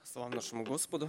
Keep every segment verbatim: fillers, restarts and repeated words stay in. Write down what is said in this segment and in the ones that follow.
Слава нашему Господу,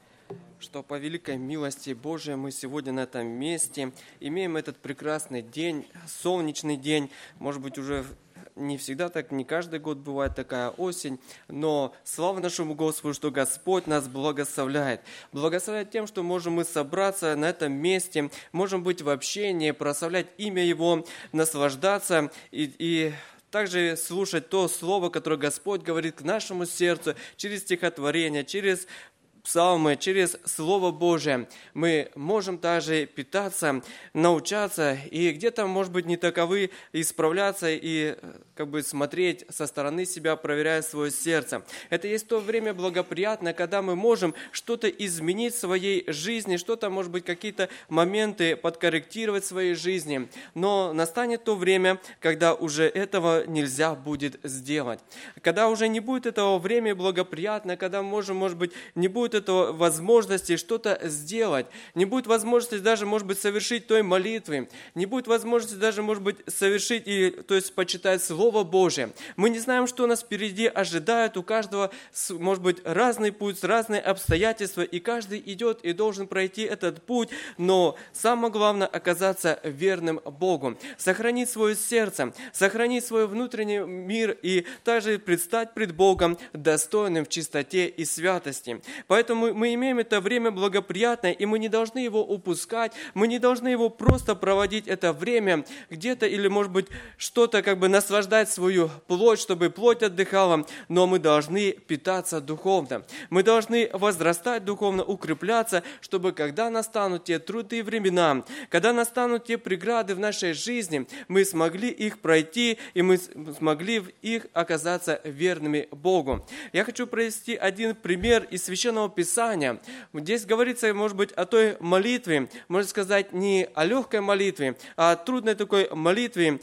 что по великой милости Божией мы сегодня на этом месте имеем этот прекрасный день, солнечный день. Может быть, уже не всегда так, не каждый год бывает такая осень, но слава нашему Господу, что Господь нас благословляет. Благословляет тем, что можем мы собраться на этом месте, можем быть в общении, прославлять имя Его, наслаждаться и, и также слушать то слово, которое Господь говорит к нашему сердцу через стихотворение, через псалмы, через Слово Божие. Мы можем также питаться, научаться и где-то, может быть, не таковы, исправляться и как бы смотреть со стороны себя, проверяя свое сердце. Это есть то время благоприятное, когда мы можем что-то изменить в своей жизни, что-то, может быть, какие-то моменты подкорректировать в своей жизни. Но настанет то время, когда уже этого нельзя будет сделать. Когда уже не будет этого времени благоприятное, когда мы можем, может быть, не будет этого возможности что-то сделать, не будет возможности даже, может быть, совершить той молитвы, не будет возможности даже, может быть, совершить, и, то есть почитать Слово Божие. Мы не знаем, что нас впереди ожидает, у каждого, может быть, разный путь, разные обстоятельства, и каждый идет и должен пройти этот путь, но самое главное оказаться верным Богу, сохранить свое сердце, сохранить свой внутренний мир и также предстать пред Богом достойным в чистоте и святости. Поэтому мы имеем это время благоприятное, и мы не должны его упускать, мы не должны его просто проводить это время где-то или, может быть, что-то как бы наслаждать свою плоть, чтобы плоть отдыхала, но мы должны питаться духовно. Мы должны возрастать духовно, укрепляться, чтобы когда настанут те трудные времена, когда настанут те преграды в нашей жизни, мы смогли их пройти, и мы смогли в их оказаться верными Богу. Я хочу привести один пример из Священного Писания. Здесь говорится, может быть, о той молитве, можно сказать, не о легкой молитве, а о трудной такой молитве,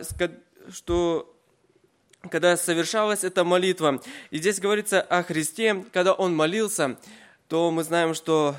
что когда совершалась эта молитва. И здесь говорится о Христе, когда Он молился, то мы знаем, что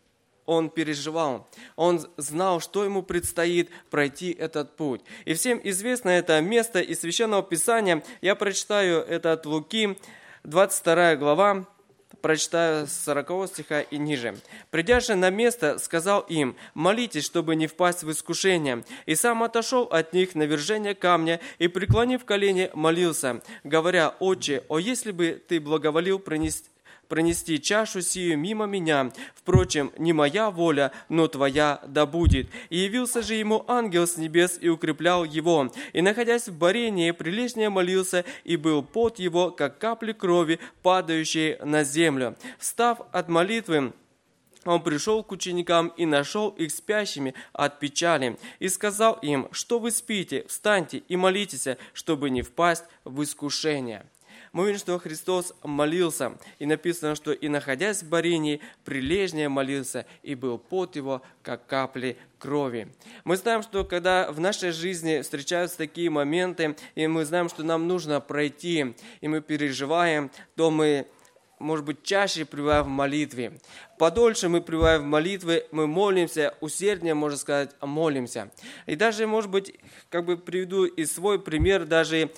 Он переживал, Он знал, что Ему предстоит пройти этот путь. И всем известно это место из Священного Писания. Я прочитаю это от Луки, двадцать вторая глава, прочитаю с сорокового стиха и ниже. «Придя же на место, сказал им: молитесь, чтобы не впасть в искушение. И сам отошел от них на вержение камня и, преклонив колени, молился, говоря: Отче, о, если бы ты благоволил принести пронести чашу сию мимо меня. Впрочем, не моя воля, но твоя да будет. И явился же ему ангел с небес и укреплял его. И, находясь в борении, прилежнее молился, и был пот его, как капли крови, падающие на землю. Встав от молитвы, он пришел к ученикам и нашел их спящими от печали. И сказал им: что вы спите? Встаньте и молитесь, чтобы не впасть в искушение». Мы видим, что Христос молился, и написано, что и находясь в борении, прилежнее молился, и был пот его, как капли крови. Мы знаем, что когда в нашей жизни встречаются такие моменты, и мы знаем, что нам нужно пройти, и мы переживаем, то мы, может быть, чаще пребываем в молитве. Подольше мы пребываем в молитве, мы молимся, усерднее, можно сказать, молимся. И даже, может быть, как бы приведу и свой пример, даже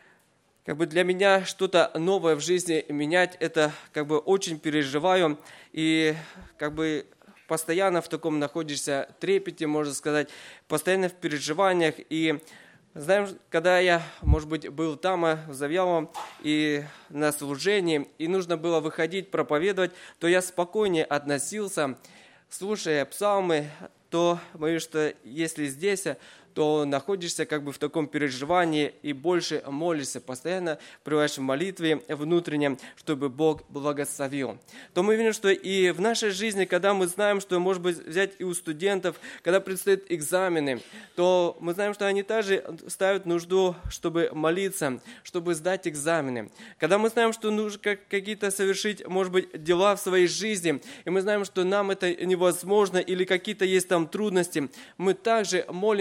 как бы для меня что-то новое в жизни менять, это как бы очень переживаю, и как бы постоянно в таком находишься трепете, можно сказать, постоянно в переживаниях. И знаем, когда я, может быть, был там, в Завьялово, и на служении, и нужно было выходить, проповедовать, то я спокойнее относился, слушая псалмы, то боюсь, что если здесь, то находишься как бы в таком переживании и больше молишься, постоянно пребываешь в молитве внутреннем, чтобы Бог благословил. То мы видим, что и в нашей жизни, когда мы знаем, что, может быть, взять и у студентов, когда предстоят экзамены, то мы знаем, что они также ставят нужду, чтобы молиться, чтобы сдать экзамены. Когда мы знаем, что нужно какие-то совершить, может быть, дела в своей жизни, и мы знаем, что нам это невозможно, или какие-то есть там трудности, мы также молимся и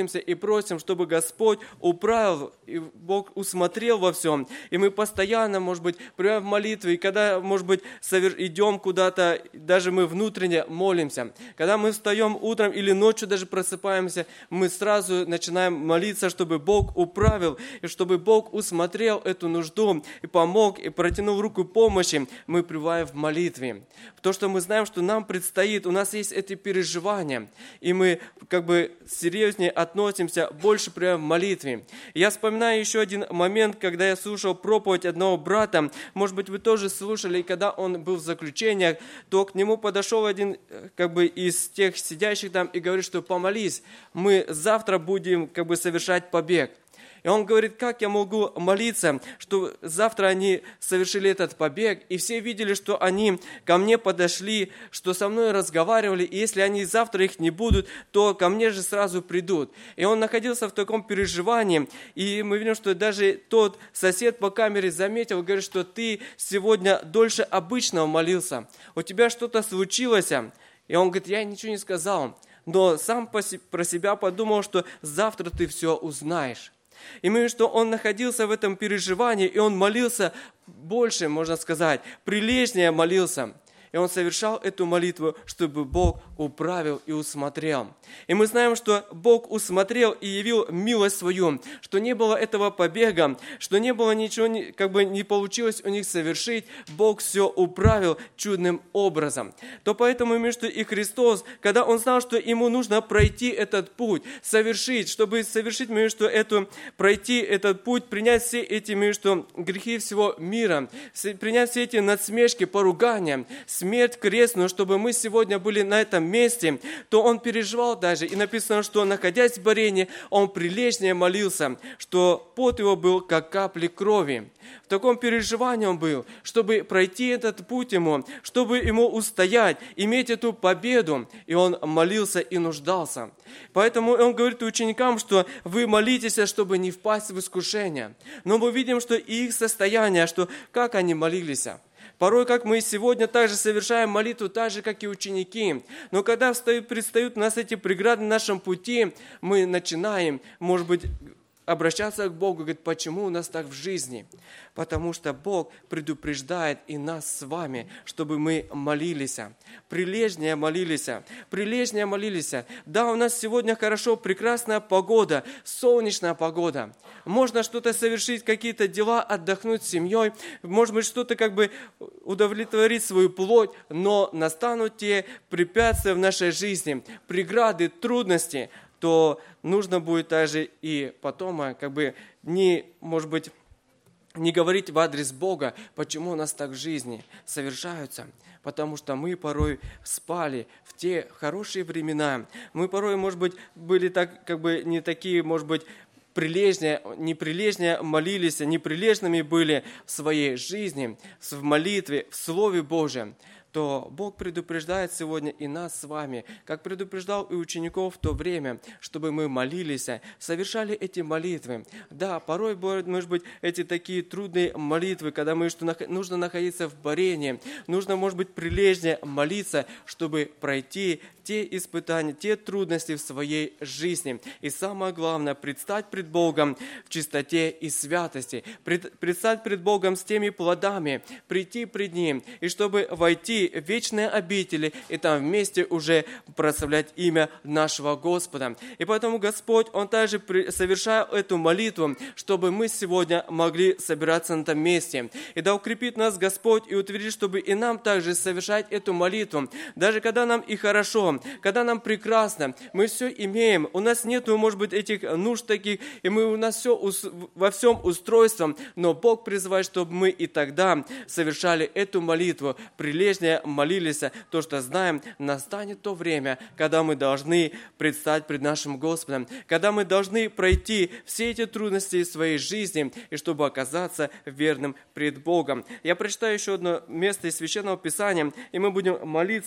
просим, чтобы Господь управил, и Бог усмотрел во всем. И мы постоянно, может быть, прямо в молитве, и когда, может быть, идем куда-то, даже мы внутренне молимся. Когда мы встаем утром или ночью даже просыпаемся, мы сразу начинаем молиться, чтобы Бог управил, и чтобы Бог усмотрел эту нужду и помог, и протянул руку помощи, мы пребываем в молитве. То, что мы знаем, что нам предстоит, у нас есть эти переживания, и мы как бы серьезнее относимся, больше прямо в молитве. Я вспоминаю еще один момент, когда я слушал проповедь одного брата, может быть, вы тоже слушали, и когда он был в заключениях, то к нему подошел один как бы из тех сидящих там и говорит, что помолись, мы завтра будем как бы совершать побег. И он говорит, как я могу молиться, что завтра они совершили этот побег, и все видели, что они ко мне подошли, что со мной разговаривали, и если они завтра их не будут, то ко мне же сразу придут. И он находился в таком переживании, и мы видим, что даже тот сосед по камере заметил, говорит, что ты сегодня дольше обычного молился, у тебя что-то случилось. И он говорит, я ничего не сказал, но сам про себя подумал, что завтра ты все узнаешь. И мы видим, что он находился в этом переживании, и он молился больше, можно сказать, прилежнее молился. И он совершал эту молитву, чтобы Бог управил и усмотрел. И мы знаем, что Бог усмотрел и явил милость свою, что не было этого побега, что не было ничего, как бы не получилось у них совершить. Бог все управил чудным образом. То поэтому, между и Христос, когда Он знал, что Ему нужно пройти этот путь, совершить, чтобы совершить, между эту, пройти этот путь, принять все эти, между грехи всего мира, принять все эти надсмешки, поругания, смерть крестную, чтобы мы сегодня были на этом месте, то он переживал даже, и написано, что, находясь в борении, он прилежнее молился, что пот его был, как капли крови. В таком переживании он был, чтобы пройти этот путь ему, чтобы ему устоять, иметь эту победу, и он молился и нуждался. Поэтому он говорит ученикам, что вы молитесь, чтобы не впасть в искушение. Но мы видим, что их состояние, что как они молились. Порой, как мы сегодня также совершаем молитву, так же, как и ученики. Но когда встают, предстают у нас эти преграды на нашем пути, мы начинаем, может быть, обращаться к Богу, говорит, почему у нас так в жизни? Потому что Бог предупреждает и нас с вами, чтобы мы молились, прилежнее молились, прилежнее молились. Да, у нас сегодня хорошо, прекрасная погода, солнечная погода. Можно что-то совершить, какие-то дела, отдохнуть с семьей, может быть, что-то как бы удовлетворить свою плоть, но настанут те препятствия в нашей жизни, преграды, трудности, то нужно будет также и потом как бы не, может быть, не говорить в адрес Бога, почему у нас так в жизни совершаются. Потому что мы порой спали в те хорошие времена. Мы порой, может быть, были так, как бы не такие, может быть, прилежнее, неприлежнее молились, неприлежными были в своей жизни, в молитве, в Слове Божьем, то Бог предупреждает сегодня и нас с вами, как предупреждал и учеников в то время, чтобы мы молились, совершали эти молитвы. Да, порой бывают, может быть, эти такие трудные молитвы, когда мы, что нужно находиться в борении, нужно, может быть, прилежнее молиться, чтобы пройти те испытания, те трудности в своей жизни. И самое главное, предстать пред Богом в чистоте и святости, пред, предстать пред Богом с теми плодами, прийти пред Ним, и чтобы войти в вечные обители, и там вместе уже прославлять имя нашего Господа. И поэтому Господь, Он также совершает эту молитву, чтобы мы сегодня могли собираться на этом месте. И да укрепит нас Господь и утвердит, чтобы и нам также совершать эту молитву. Даже когда нам и хорошо, когда нам прекрасно, мы все имеем, у нас нету, может быть, этих нужд таких, и мы, у нас все во всем устройством, но Бог призывает, чтобы мы и тогда совершали эту молитву, прилежнее молились, то, что знаем, настанет то время, когда мы должны предстать пред нашим Господом, когда мы должны пройти все эти трудности своей жизни, и чтобы оказаться верным пред Богом. Я прочитаю еще одно место из Священного Писания, и мы будем молиться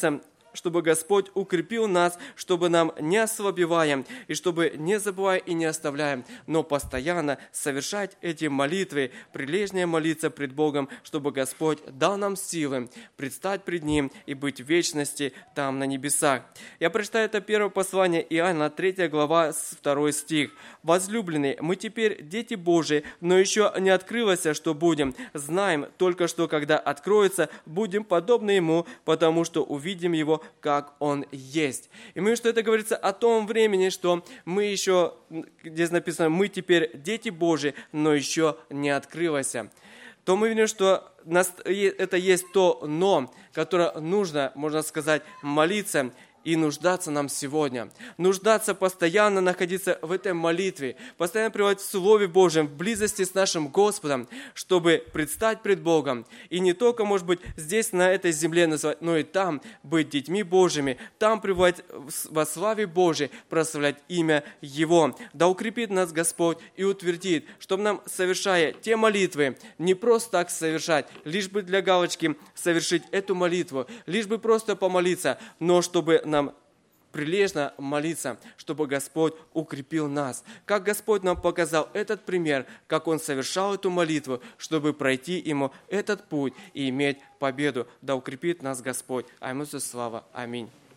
чтобы Господь укрепил нас, чтобы нам не ослабеваем, и чтобы не забывая и не оставляем, но постоянно совершать эти молитвы, прилежнее молиться пред Богом, чтобы Господь дал нам силы предстать пред Ним и быть в вечности там на небесах. Я прочитаю это первое послание Иоанна, третья глава, второй стих. «Возлюбленные, мы теперь дети Божии, но еще не открылось, что будем. Знаем только, что когда откроется, будем подобны Ему, потому что увидим Его, как Он есть». И мы, что это говорится о том времени, что мы еще, здесь написано, мы теперь дети Божии, но еще не открылось. То мы видим, что это есть то «но», которое нужно, можно сказать, молиться и нуждаться нам сегодня. Нуждаться постоянно находиться в этой молитве, постоянно пребывать в Слове Божьем, в близости с нашим Господом, чтобы предстать пред Богом. И не только, может быть, здесь, на этой земле называть, но и там быть детьми Божьими, там пребывать во славе Божьей, прославлять имя Его. Да укрепит нас Господь и утвердит, чтобы нам, совершая те молитвы, не просто так совершать, лишь бы для галочки совершить эту молитву, лишь бы просто помолиться, но чтобы нам прилежно молиться, чтобы Господь укрепил нас. Как Господь нам показал этот пример, как Он совершал эту молитву, чтобы пройти Ему этот путь и иметь победу. Да укрепит нас Господь. А Ему слава. Аминь.